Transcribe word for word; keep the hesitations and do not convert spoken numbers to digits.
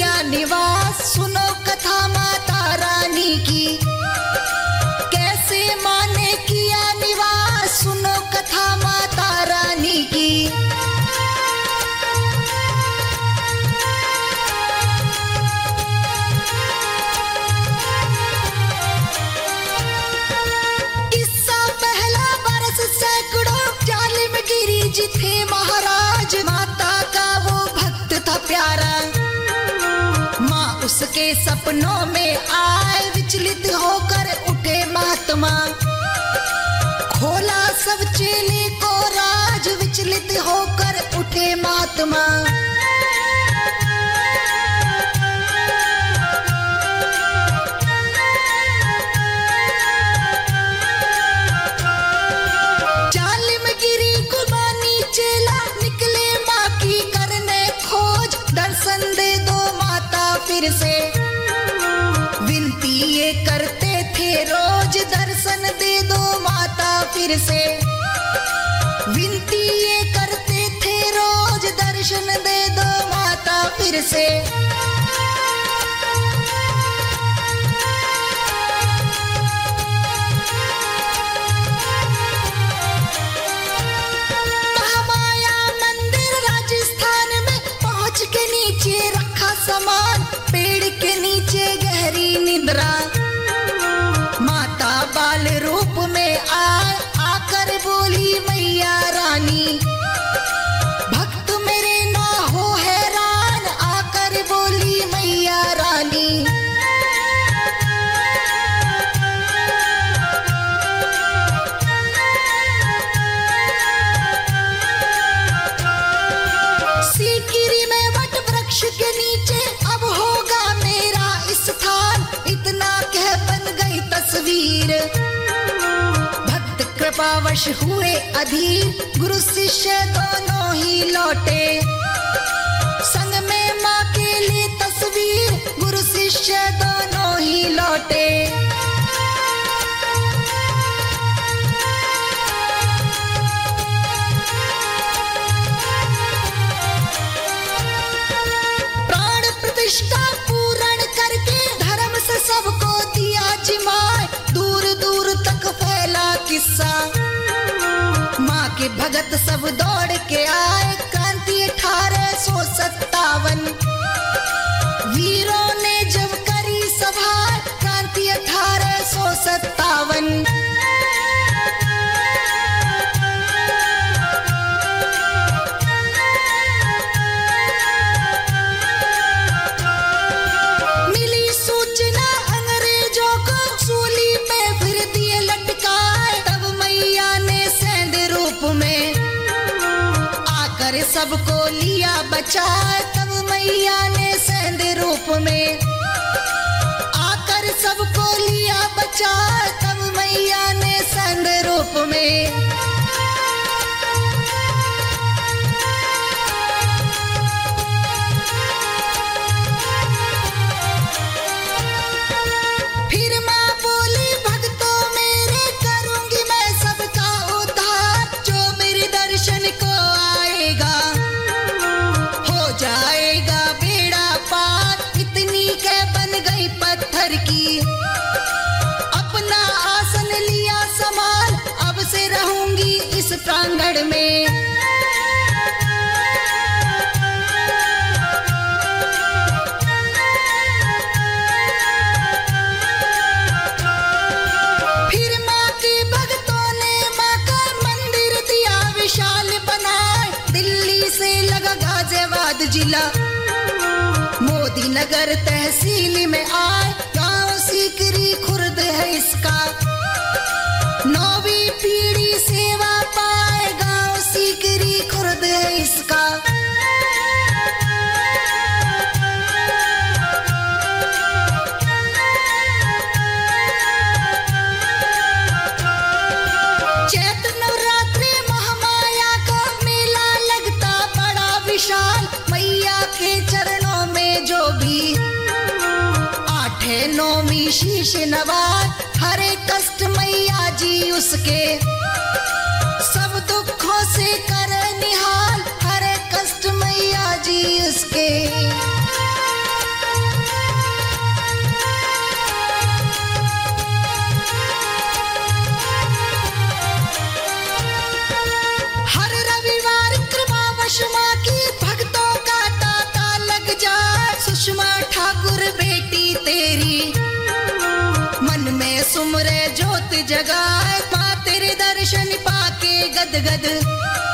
किया निवास, सुनो कथा माता रानी की। कैसे माँ ने किया निवास, सुनो कथा माता रानी की। जी थे महाराज, माता का वो भक्त था प्यारा। माँ उसके सपनों में आए, विचलित होकर उठे महात्मा। खोला सब चेले को राज, विचलित होकर उठे महात्मा। फिर से विनती ये करते थे रोज, दर्शन दे दो माता फिर से। विनती ये करते थे रोज, दर्शन दे दो माता फिर से। महामाया मंदिर राजस्थान में पहुंच के नीचे रखा सामान, पेड़ के नीचे गहरी निद्रा। माता बाल रूप में आए, आकर बोली मैया रानी। भक्त मेरे ना हो हैरान, आकर बोली मैया रानी। सीकिरी में वट वृक्ष के नीचे अब होगा मेरा स्थान, इतना कह बन गई तस्वीर। भक्त कृपावश हुए अधीर, गुरु शिष्य दोनों ही लौटे। संग में माँ के लिए तस्वीर, गुरु शिष्य दोनों ही लौटे। पूर्ण करके धर्म से सबको दिया जिमाए, दूर दूर तक फैला किस्सा। माँ के भगत सब दौड़ के आए, क्रांति अठारह सौ सत्तावन। वीरों ने जब करी सभा, क्रांति अठारह सौ सत्तावन। सबको लिया बचा, तब मैया ने सेंध रूप में आकर सबको लिया बचा, तब मैया ने सेंध रूप में। फिर माँ बोली भक्तों मेरे, करूंगी मैं सबका उद्धार। जो मेरे दर्शन को आएगा हो जाएगा बेड़ा पार। इतनी के बन गई पत्थर की, अपना आसन लिया संभाल। अब से रहूंगी इस प्रांगण में। फिर माँ के भक्तों ने माँ का मंदिर दिया विशाल बनाए। दिल्ली से लगा गाजियाबाद जिला, मोदी नगर तहसील में आए। गांव सीकरी खुर्द है इसका, नौवीं पीढ़ी सेवा पाए। गांव सीकरी खुर्द है इसका। चैत्र नवरात्रि महामाया का मेला लगता बड़ा विशाल। मैया के चरणों में जो भी आठे नौवीं शीश नवाज, हरे कष्ट मैया जी उसके सब दुखों से करे निहाल। हरे कष्ट मैया जी उसके। ठाकुर बेटी तेरी, मन में सुमरे ज्योत जगाए, माँ तेरे दर्शन पाके गद गद